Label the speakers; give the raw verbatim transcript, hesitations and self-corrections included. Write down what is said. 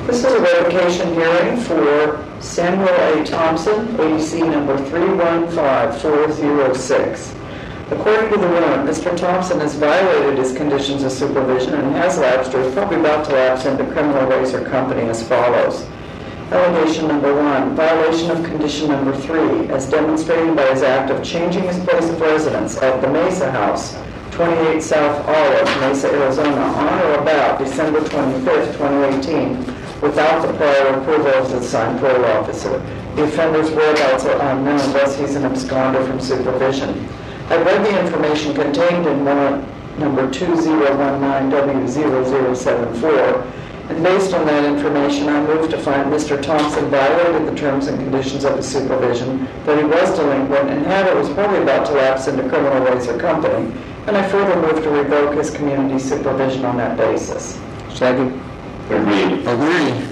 Speaker 1: This is a revocation hearing for Samuel A. Thompson, A D C number three one five four zero six. According to the warrant, Mister Thompson has violated his conditions of supervision and has lapsed or is probably about to lapse into criminal razor company as follows. Allegation number one, violation of condition number three, as demonstrated by his act of changing his place of residence at the Mesa House, twenty-eight South Olive, Mesa, Arizona, on or about December twenty-fifth, twenty eighteen, without the prior approval of the assigned parole officer. The offender's whereabouts are unknown, thus he's an absconder from supervision. I read the information contained in warrant number two zero one nine W zero zero seven four, and based on that information, I moved to find Mister Thompson violated the terms and conditions of his supervision, that he was delinquent, and had or was probably about to lapse into criminal razor company, and I further moved to revoke his community supervision on that basis.
Speaker 2: Second.
Speaker 3: Agreed.
Speaker 2: Agreed.